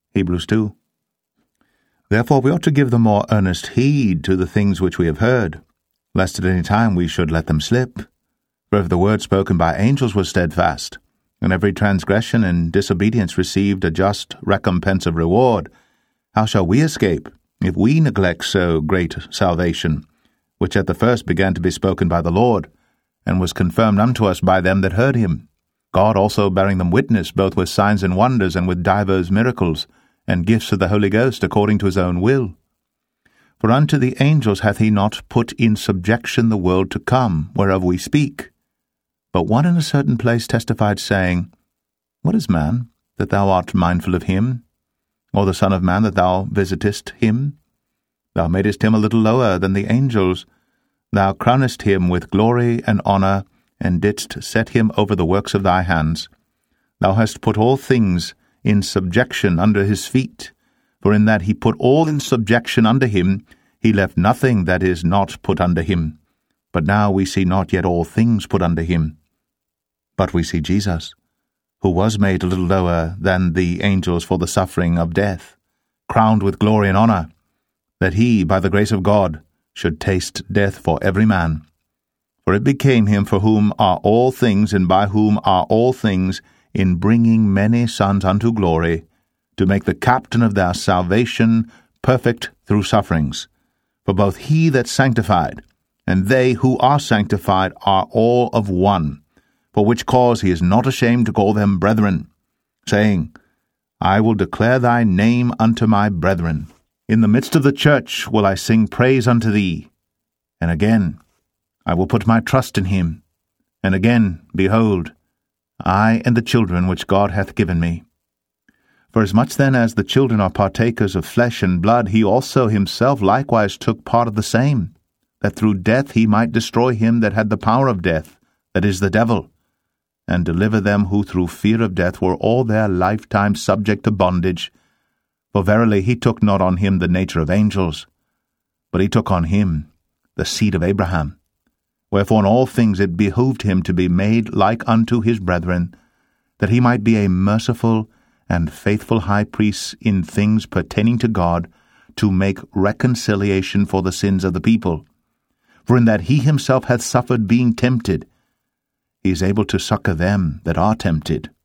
Hebrews 2. Therefore we ought to give the more earnest heed to the things which we have heard, lest at any time we should let them slip. For if the word spoken by angels was steadfast, and every transgression and disobedience received a just recompense of reward, how shall we escape, if we neglect so great salvation, which at the first began to be spoken by the Lord, and was confirmed unto us by them that heard him? God also bearing them witness, both with signs and wonders, and with divers miracles, and gifts of the Holy Ghost according to his own will. For unto the angels hath he not put in subjection the world to come, whereof we speak. But one in a certain place testified, saying, What is man, that thou art mindful of him? Or the Son of man, that thou visitest him? Thou madest him a little lower than the angels. Thou crownest him with glory and honour, and didst set him over the works of thy hands. Thou hast put all things in subjection under his feet. For in that he put all in subjection under him, he left nothing that is not put under him. But now we see not yet all things put under him. But we see Jesus, who was made a little lower than the angels for the suffering of death, crowned with glory and honour, that he, by the grace of God, should taste death for every man. For it became him for whom are all things, and by whom are all things, in bringing many sons unto glory, to make the captain of their salvation perfect through sufferings. For both he that sanctified, and they who are sanctified are all of one, for which cause he is not ashamed to call them brethren, saying, I will declare thy name unto my brethren. In the midst of the church will I sing praise unto thee. And again, I will put my trust in him. And again, behold, I and the children which God hath given me. For as much then as the children are partakers of flesh and blood, he also himself likewise took part of the same, that through death he might destroy him that had the power of death, that is, the devil, and deliver them who through fear of death were all their lifetime subject to bondage. For verily he took not on him the nature of angels, but he took on him the seed of Abraham. Wherefore in all things it behooved him to be made like unto his brethren, that he might be a merciful and faithful high priest in things pertaining to God, to make reconciliation for the sins of the people. For in that he himself hath suffered being tempted, he is able to succor them that are tempted.